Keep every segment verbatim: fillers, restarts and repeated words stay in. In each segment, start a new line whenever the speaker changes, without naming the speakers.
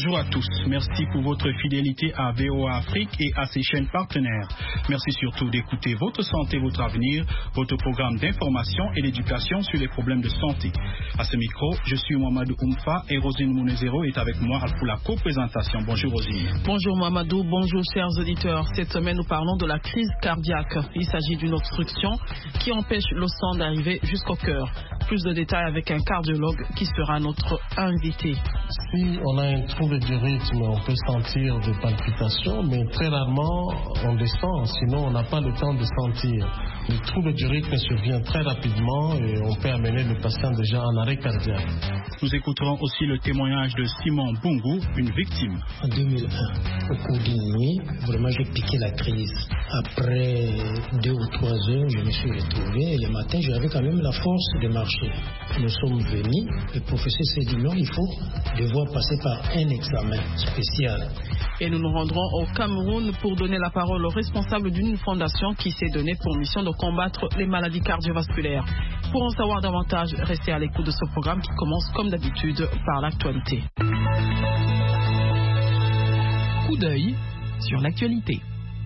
Bonjour à tous. Merci pour votre fidélité à V O A Afrique et à ses chaînes partenaires. Merci surtout d'écouter Votre Santé, Votre Avenir, votre programme d'information et d'éducation sur les problèmes de santé. À ce micro, je suis Mamadou Oumfa et Rosine Mounezero est avec moi pour la co-présentation. Bonjour Rosine.
Bonjour Mamadou, bonjour chers auditeurs. Cette semaine, nous parlons de la crise cardiaque. Il s'agit d'une obstruction qui empêche le sang d'arriver jusqu'au cœur. Plus de détails avec un cardiologue qui sera notre invité.
Si on a un trouble du rythme, on peut sentir des palpitations, mais très rarement on descend, sinon on n'a pas le temps de sentir. Le trouble du rythme survient très rapidement et on peut amener le patient déjà en arrêt cardiaque.
Nous écouterons aussi le témoignage de Simon Bungu, une victime.
En deux mille un, au cours d'une nuit, vraiment j'ai piqué la crise. Après deux ou trois heures, je me suis retrouvé et le matin, j'avais quand même la force de marcher. Nous sommes venus, le professeur s'est dit non, il faut devoir passer par un examen spécial.
Et nous nous rendrons au Cameroun pour donner la parole au responsable d'une fondation qui s'est donnée pour mission de combattre les maladies cardiovasculaires. Pour en savoir davantage, restez à l'écoute de ce programme qui commence comme d'habitude par l'actualité. Coup d'œil sur l'actualité.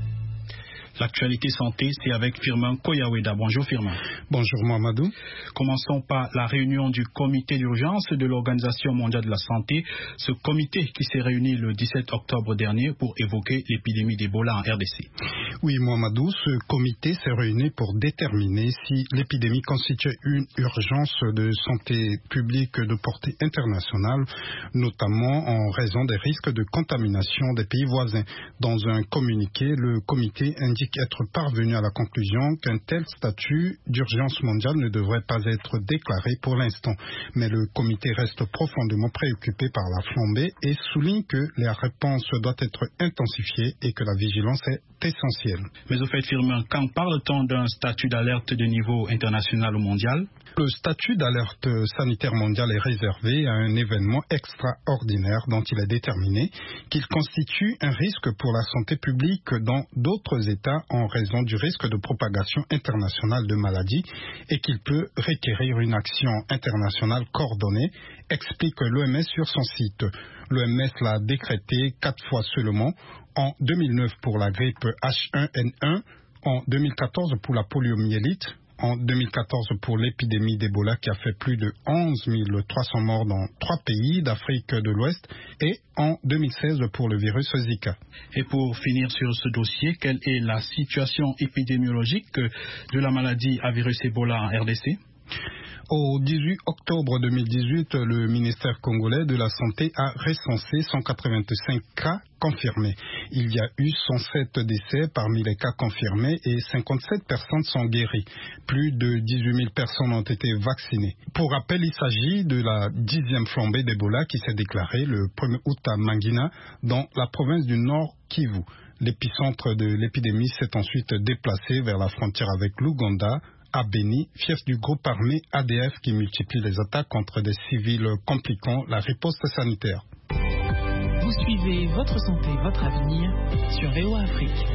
L'actualité santé, c'est avec Firmin Koyaweda. Bonjour Firmin.
Bonjour Mamadou.
Commençons par la réunion du comité d'urgence de l'Organisation mondiale de la santé. Ce comité qui s'est réuni le dix-sept octobre dernier pour évoquer l'épidémie d'Ebola en R D C.
Oui Mamadou, ce comité s'est réuni pour déterminer si l'épidémie constitue une urgence de santé publique de portée internationale, notamment en raison des risques de contamination des pays voisins. Dans un communiqué, le comité indique être parvenu à la conclusion qu'un tel statut d'urgence mondiale ne devrait pas être déclaré pour l'instant. Mais le comité reste profondément préoccupé par la flambée et souligne que la réponse doit être intensifiée et que la vigilance est essentielle.
Mais au fait, Firmin, quand parle-t-on d'un statut d'alerte de niveau international ou mondial?
Le statut d'alerte sanitaire mondiale est réservé à un événement extraordinaire dont il est déterminé qu'il constitue un risque pour la santé publique dans d'autres États en raison du risque de propagation internationale de maladies et qu'il peut requérir une action internationale coordonnée, explique l'O M S sur son site. L'O M S l'a décrété quatre fois seulement, en deux mille neuf pour la grippe H un N un, en deux mille quatorze pour la poliomyélite, en deux mille quatorze pour l'épidémie d'Ebola qui a fait plus de onze mille trois cents morts dans trois pays d'Afrique de l'Ouest et en deux mille seize pour le virus Zika.
Et pour finir sur ce dossier, quelle est la situation épidémiologique de la maladie à virus Ebola en R D C?
Au dix-huit octobre deux mille dix-huit, le ministère congolais de la Santé a recensé cent quatre-vingt-cinq cas confirmés. Il y a eu cent sept décès parmi les cas confirmés et cinquante-sept personnes sont guéries. Plus de dix-huit mille personnes ont été vaccinées. Pour rappel, il s'agit de la dixième flambée d'Ebola qui s'est déclarée le premier août à Mangina, dans la province du Nord Kivu. L'épicentre de l'épidémie s'est ensuite déplacé vers la frontière avec l'Ouganda, à Beni, fief du groupe armé A D F qui multiplie les attaques contre des civils compliquant la riposte sanitaire.
Vous suivez Votre Santé, Votre Avenir sur V O A Afrique.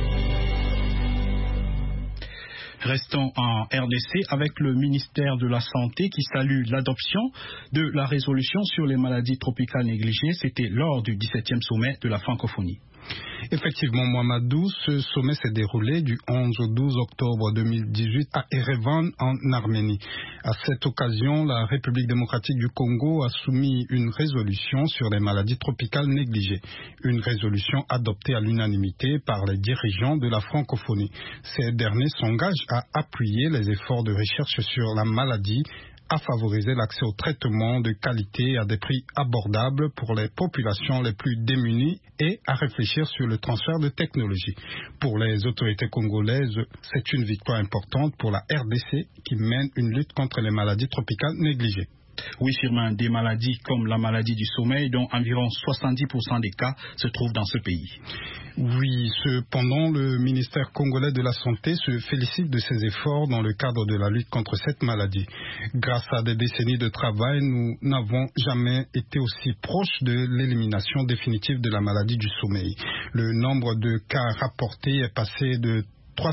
Restons en R D C avec le ministère de la Santé qui salue l'adoption de la résolution sur les maladies tropicales négligées. C'était lors du dix-septième sommet de la francophonie.
Effectivement, Mamadou, ce sommet s'est déroulé du onze au douze octobre deux mille dix-huit à Erevan en Arménie. À cette occasion, la République démocratique du Congo a soumis une résolution sur les maladies tropicales négligées. Une résolution adoptée à l'unanimité par les dirigeants de la francophonie. Ces derniers s'engagent à appuyer les efforts de recherche sur la maladie, à favoriser l'accès au traitement de qualité à des prix abordables pour les populations les plus démunies et à réfléchir sur le transfert de technologies. Pour les autorités congolaises, c'est une victoire importante pour la R D C qui mène une lutte contre les maladies tropicales négligées.
Oui, Firmin, des maladies comme la maladie du sommeil, dont environ soixante-dix pour cent des cas se trouvent dans ce pays.
Oui, cependant, le ministère congolais de la Santé se félicite de ses efforts dans le cadre de la lutte contre cette maladie. Grâce à des décennies de travail, nous n'avons jamais été aussi proches de l'élimination définitive de la maladie du sommeil. Le nombre de cas rapportés est passé de